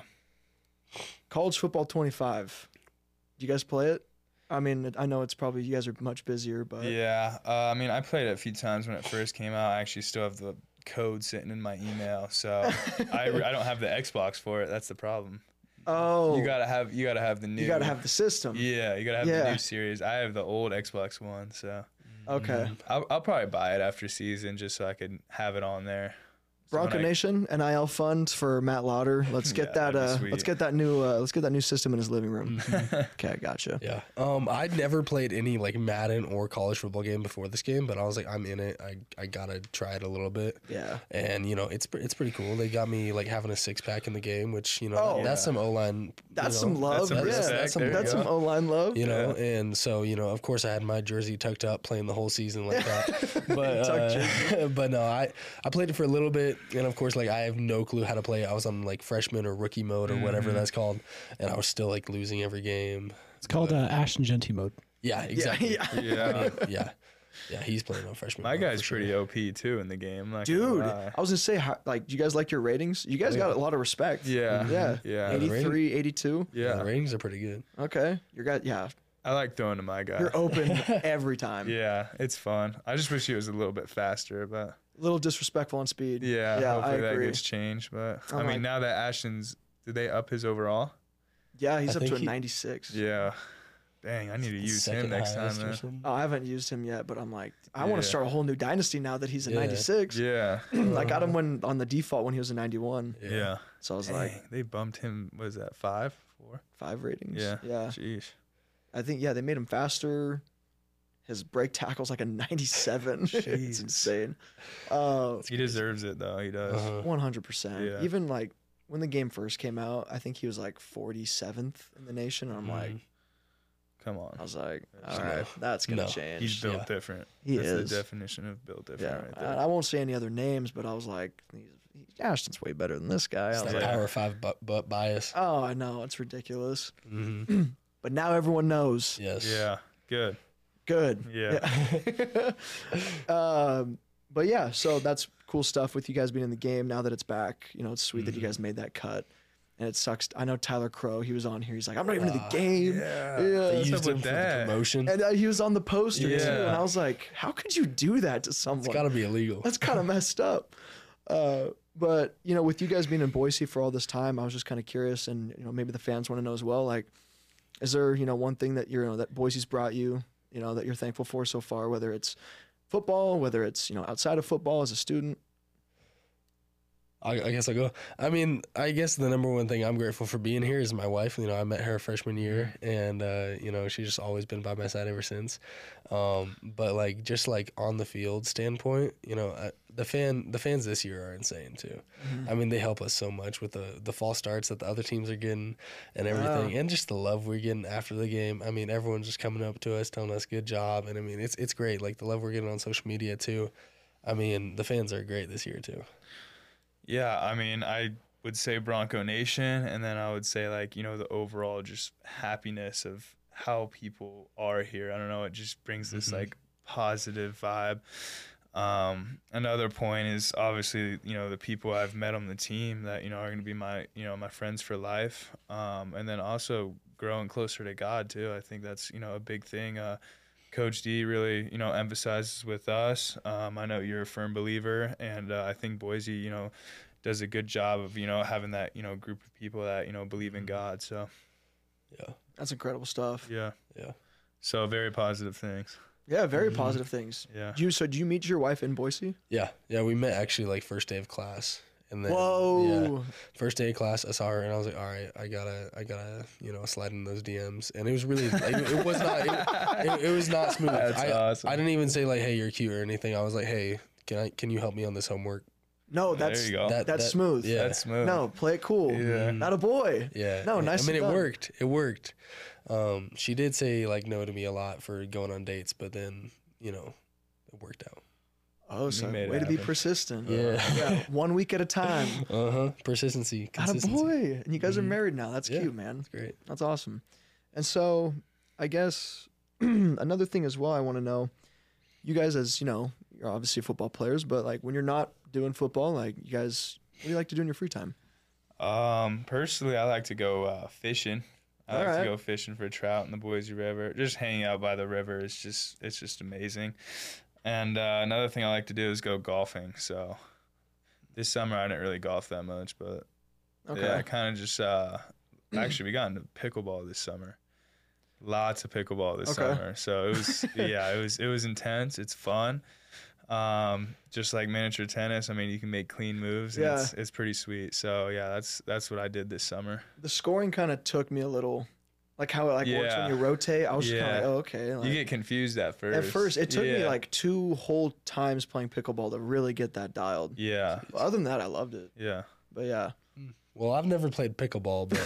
College football twenty-five. Do you guys play it? I mean, I know it's probably, you guys are much busier, but Yeah, uh, I mean, I played it a few times when it first came out. I actually still have the code sitting in my email, so I, I don't have the Xbox for it. That's the problem. oh, You gotta have you gotta have the new. you gotta have the system. Yeah, you gotta have Yeah. the new series. I have the old Xbox One, so Okay. I'll, I'll probably buy it after season just so I could have it on there. So when Bronco I- Nation N I L fund for Matt Lauder. Let's get Yeah, that. that'd be Uh, sweet. let's get that new. Uh, let's get that new system in his living room. Okay, I gotcha. Yeah. Um, I'd never played any like Madden or college football game before this game, but I was like, I'm in it. I, I gotta try it a little bit. Yeah. And you know, it's pre- it's pretty cool. They got me like having a six pack in the game, which you know, Oh. that's some O line. That's you know, some love. some yeah, respect. that's some, There you that's go. some O line love. You know, and so you know, of course, I had my jersey tucked up, playing the whole season like that. But Tucked uh, but no, I I played it for a little bit, and of course, like I have no clue how to play. I was on like freshman or rookie mode or whatever that's called, and I was still like losing every game. It's called uh, Ashton Genty mode. Yeah, exactly. yeah. Yeah, yeah, yeah. He's playing on freshman. my mode guy's for sure. pretty O P too in the game. I'm not gonna Dude, lie. I was gonna say, how, like, do you guys like your ratings? You guys got a lot of respect. Yeah, Yeah. yeah, the rating- eighty-three, eighty-two. Yeah, the yeah. ratings are pretty good. Okay. You got, yeah. I like throwing to my guy. You're open every time. Yeah, it's fun. I just wish he was a little bit faster, but A little disrespectful on speed. yeah, yeah, I hopefully that agree. gets changed. But I'm I mean, like- now that Ashton's, did they up his overall? Yeah, he's I up to think a he- ninety-six. Yeah. Dang, I need to use him Second next time, highest or man. something. Oh, I haven't used him yet, but I'm like, I want Yeah. to start a whole new dynasty now that he's a Yeah. ninety-six. Yeah. I got him when on the default when he was a ninety-one. Yeah. So I was Dang, like, they bumped him. Was that five, four? five ratings. Yeah. Yeah. Jeez. I think, yeah, they made him faster. His break tackle's like a ninety-seven. it's Jeez. insane. Uh, He deserves it though. He does. Uh-huh. one hundred percent. Yeah. Even like when the game first came out, I think he was like forty-seventh in the nation. And I'm like, Come on. I was like, That's all no. right, that's going to No. change. He's built Yeah. different. He That's is. the definition of built different Yeah. right I, there. I won't say any other names, but I was like, he's, he, Ashton's way better than this guy. I It's was that like, Power Five butt, butt bias. oh, I know. It's ridiculous. Mm-hmm. But now everyone knows. Yes. Yeah. Good. Good. Yeah. um, but yeah, so that's cool stuff with you guys being in the game now that it's back. You know, it's sweet Mm-hmm. that you guys made that cut. And it sucks. I know Tyler Crow, he was on here. He's like, I'm not even in the Ah, game. yeah. Yeah. They What's used up him with for that? the promotion. And uh, he was on the poster too. Yeah. And I was like, how could you do that to someone? It's got to be illegal. That's kind of messed up. Uh, but, you know, with you guys being in Boise for all this time, I was just kind of curious. And, you know, maybe the fans want to know as well. Like, is there, you know, one thing that you're, you know, that Boise's brought you, you know, that you're thankful for so far, whether it's football, whether it's, you know, outside of football as a student? I, I guess I go. I mean, I guess the number one thing I'm grateful for being here is my wife. You know, I met her freshman year, and uh, you know, she's just always been by my side ever since. Um, but like, just like on the field standpoint, you know, I, the fan, the fans this year are insane too. I mean, they help us so much with the the false starts that the other teams are getting and everything, and just the love we're getting after the game. I mean, everyone's just coming up to us, telling us good job, and I mean, it's it's great. Like the love we're getting on social media too. I mean, the fans are great this year too. Yeah, I mean, I would say Bronco Nation, and then I would say, like, you know, the overall just happiness of how people are here. I don't know, it just brings this, like, positive vibe. Um, another point is obviously, you know, the people I've met on the team that, you know, are going to be my, you know, my friends for life. Um, and then also growing closer to God, too. I think that's, you know, a big thing. Uh, Coach D really, you know, emphasizes with us. Um, I know you're a firm believer, and uh, I think Boise, you know, does a good job of, you know, having that, you know, group of people that, you know, believe in God. So, Yeah. That's incredible stuff. yeah. Yeah. So very positive things. Yeah, very positive things. Yeah. Do you, so, did you meet your wife in Boise? Yeah, yeah, we met actually like first day of class, and then Whoa. yeah, first day of class, I saw her, and I was like, all right, I gotta, I gotta, you know, slide in those D Ms, and it was really, like, it was not, it, it, it was not smooth. That's I, awesome. I didn't even say like, hey, you're cute or anything. I was like, hey, can I, can you help me on this homework? No, that's there you go. That- that's that- smooth. Yeah, That's smooth. No, play it cool. Yeah. Not a boy. yeah. No, yeah. nice. I mean, it done. worked. It worked. Um, she did say like no to me a lot for going on dates, but then you know, it worked out. Oh, so made it way to be happen. persistent. Yeah. yeah. One week at a time. Uh huh. Persistency. Not a Consistency. boy. And you guys are Mhm. married now. That's Yeah. cute, man. That's great. That's awesome. And so, I guess another thing as well, I want to know, you guys as you know, you're obviously football players, but like when you're not doing football, like you guys, what do you like to do in your free time? Um, personally, I like to go uh, fishing. I like Alright. to go fishing for trout in the Boise River. Just hanging out by the river is just it's just amazing. And uh, another thing I like to do is go golfing. So this summer I didn't really golf that much, but Okay. yeah, I kind of just uh, actually we got into pickleball this summer. Lots of pickleball this Okay. summer. So it was yeah, it was it was intense. It's fun. Um, just like miniature tennis. I mean, you can make clean moves. And Yeah. it's, it's pretty sweet. So yeah, that's that's what I did this summer. The scoring kind of took me a little, like how it like works when Yeah. you rotate. I was just kind Yeah. of like, oh, okay. Like, You get confused at first. at first, it took me Yeah. like two whole times playing pickleball to really get that dialed. yeah, But other than that, I loved it. yeah. But yeah, Well, I've never played pickleball, but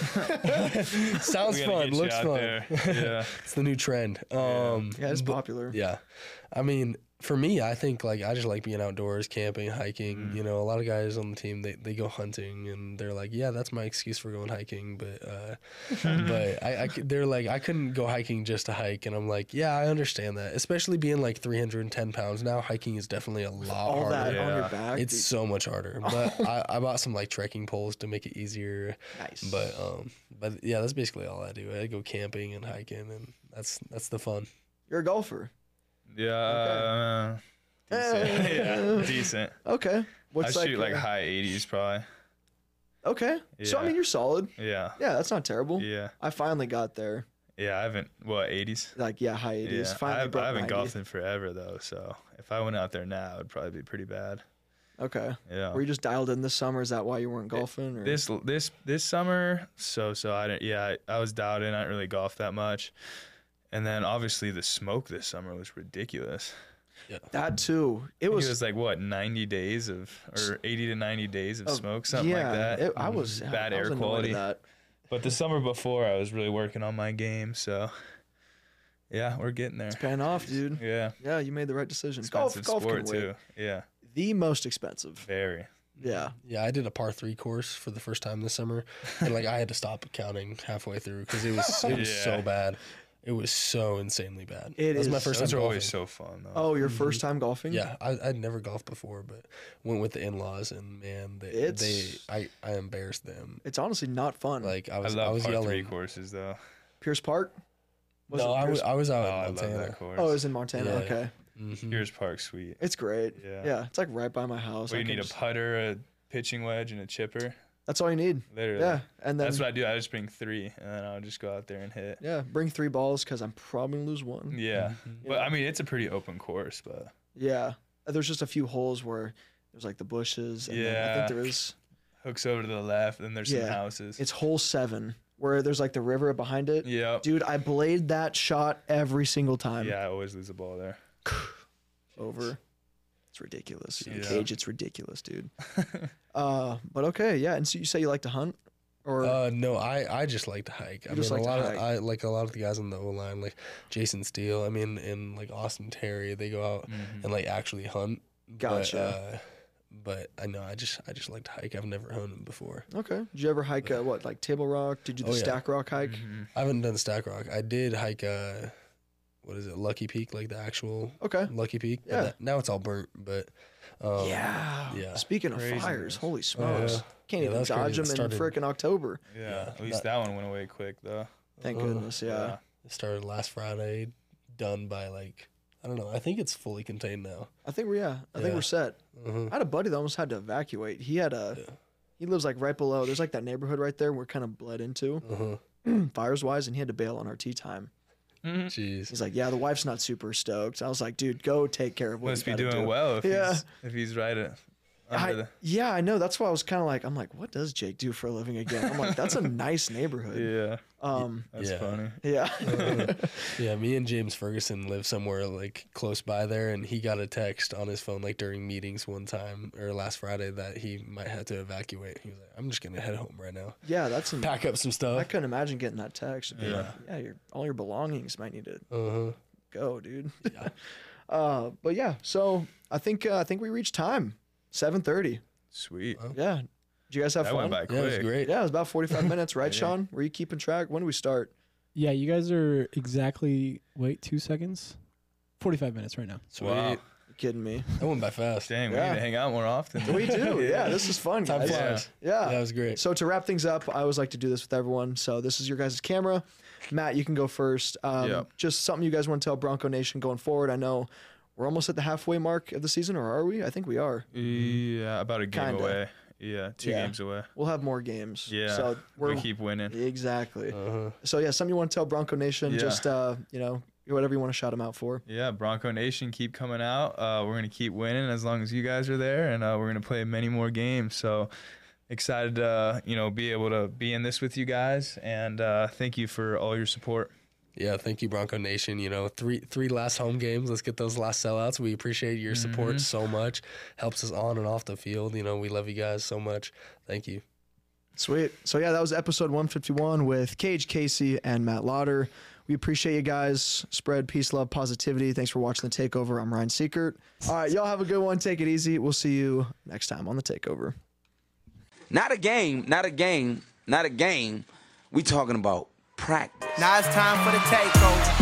sounds We gotta fun. get you Looks out fun. there. Yeah. It's the new trend. Um, yeah, it's but- popular. Yeah, I mean, For me, I think like I just like being outdoors, camping, hiking. Mm. You know, a lot of guys on the team they, they go hunting, and they're like, yeah, that's my excuse for going hiking. But uh, but I, I c- they're like, I couldn't go hiking just to hike, and I'm like, yeah, I understand that. Especially being like three hundred ten pounds now, hiking is definitely a lot All harder. that on your Yeah. back. It's dude. so much harder. But I, I bought some like trekking poles to make it easier. Nice. But um, but yeah, that's basically all I do. I go camping and hiking, and that's that's the fun. You're a golfer. Yeah. Uh, decent. yeah. Decent. Okay. What's I like, shoot like uh, high eighties probably. Okay. So I Yeah. mean, you're solid. Yeah. Yeah, that's not terrible. Yeah. I finally got there. Yeah. I haven't. What eighties? Like, yeah, high eighties. Yeah. Finally I, broke I haven't ninety. golfed in forever though, so if I went out there now, it'd probably be pretty bad. Okay. Yeah. Were you just dialed in this summer? Is that why you weren't golfing? Or? This this this summer, so so I didn't. Yeah, I, I was dialed in. I didn't really golf that much, and then obviously the smoke this summer was ridiculous. That too. It It was. was, like what ninety days of or eighty to ninety days of of- smoke, something yeah, like that. It, I was Bad I was air annoyed at quality. That. But the summer before, I was really working on my game, so yeah, we're getting there. Paying off, dude. Yeah, Yeah, you made the right decision. Golf, expensive golf can sport wait. too. Yeah, The most expensive. very. Yeah. Yeah, I did a par three course for the first time this summer, and like I had to stop counting halfway through because it was it was Yeah. so bad. It was so insanely bad. It That was my is- first Those time are golfing. always so fun though. Oh, your first time golfing? Yeah, I, I'd never golfed before, but went with the in-laws, and man, they, It's- they I, I embarrassed them. It's honestly not fun. Like I I was love I was par yelling. three courses though. Pierce Park? Was no, it I Pierce- was I was Oh, out I in love Montana. that course. Oh, it was in Montana. Yeah. Okay. Mhm. Pierce Park, sweet. It's great. Yeah. Yeah. It's like right by my house. Well, I you can need a just- putter, a pitching wedge, and a chipper. That's all you need. Literally. Yeah. And then That's what I do. I just bring three, and then I'll just go out there and hit. yeah, bring three balls because I'm probably gonna lose one. Yeah. Mm-hmm. But I mean, it's a pretty open course, but Yeah. There's just a few holes where there's like the bushes. And then I Yeah. think there is. hooks over to the left, and there's Yeah. some houses. It's hole seven where there's like the river behind it. Yep. Dude, I blade that shot every single time. Yeah, I always lose the ball there. Over. It's ridiculous. In Yeah. Cage, it's ridiculous, dude. uh, but okay, yeah. And so you say you like to hunt, or Uh, no, I, I just like to hike. I You mean, just like a to lot hike. of I like a lot of the guys on the O line, like Jason Steele. I mean, and like Austin Terry, they go out and like actually hunt. Gotcha. But, uh, but I know I just I just like to hike. I've never hunted before. okay? Did you ever hike uh, what like Table Rock? Did you do Oh, the yeah. Stack Rock hike? Mm-hmm. I haven't done Stack Rock. I did hike. Uh, what is it? Lucky Peak, like the actual Okay. Lucky Peak. But Yeah. that- now it's all burnt, but um, Yeah. yeah. Speaking of Craziness. fires, holy smokes! yeah. Can't Yeah, even that was crazy. dodge them It in started- frickin' October. Yeah. Yeah, At least that- that one went away quick, though. Thank Uh, goodness. Yeah. It started last Friday, done by like I don't know. I think it's fully contained now. I think we're yeah. I think Yeah. we're set. Mhm. I had a buddy that almost had to evacuate. He had a. He lives like right below. There's like that neighborhood right there we're kind of bled into, Uh-huh. fires wise, and he had to bail on our tea time. Jeez. He's like, yeah, the wife's not super stoked. I was like, dude, go take care of what Must you be gotta doing do. well if Yeah. he's if he's right at under I, the. yeah, I know. That's why I was kind of like, I'm like, what does Jake do for a living again? I'm like, that's a nice neighborhood. Yeah. Um, That's Yeah. funny. yeah. Yeah, me and James Ferguson live somewhere like close by there, and he got a text on his phone like during meetings one time or last Friday that he might have to evacuate. He was like, "I'm just gonna head home right now, yeah, that's some. pack up some I stuff." couldn't imagine getting that text. Yeah. Yeah. Yeah, your all your belongings might need to Uh huh. go, dude. uh, but yeah, so I think uh, I think we reached time. seven thirty. Sweet. Yeah. Did you guys have That fun? went by Yeah, it was quick. great. Yeah, it was about forty-five minutes, right, Yeah. Sean? Were you keeping track? When did we start? Yeah, you guys are exactly, wait, two seconds? forty-five minutes right now. Sweet. Wow. You kidding me? That went by fast. Dang, we Yeah. need to hang out more often. We do. Yeah, this is fun, Time guys. flies. Yeah. That was great. So to wrap things up, I always like to do this with everyone. So this is your guys' camera. Matt, you can go first. Um, Yep. Just something you guys want to tell Bronco Nation going forward. I know we're almost at the halfway mark of the season, or are we? I think we are. Yeah, about a game Kinda. away. Yeah, two Yeah. games away. We'll have more games. Yeah. So we're we keep winning. exactly. Uh-huh. So yeah, something you want to tell Bronco Nation? Yeah. Just uh, you know, whatever you want to shout them out for. Yeah, Bronco Nation, keep coming out. Uh, we're gonna keep winning as long as you guys are there, and uh, we're gonna play many more games. So excited to uh, you know be able to be in this with you guys, and uh, thank you for all your support. Yeah, thank you, Bronco Nation. You know, three three last home games. Let's get those last sellouts. We appreciate your support so much. Helps us on and off the field. You know, we love you guys so much. Thank you. Sweet. So yeah, that was episode one fifty-one with Cage Casey and Matt Lauder. We appreciate you guys. Spread peace, love, positivity. Thanks for watching The Takeover. I'm Ryan Seekert. All right, y'all have a good one. Take it easy. We'll see you next time on The Takeover. Not a game, not a game, not a game. We talking about practice. Now it's time for the takeover.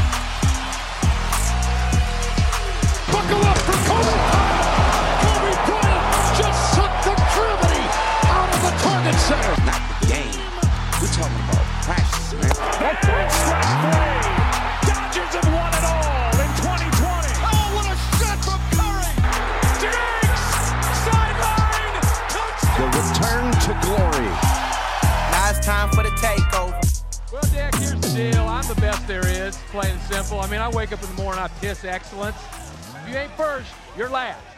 Buckle up for Kobe. Kobe Bryant just sucked the gravity out of the target center. Not the game. We talking about practice, man. That third strike play. Dodgers have won it all in twenty twenty. Oh, what a shot from Curry. Diggs, sideline, touchdown. The return to glory. Now it's time for the takeover. Well, Dick, here's the deal. I'm the best there is, plain and simple. I mean, I wake up in the morning, I piss excellence. If you ain't first, you're last.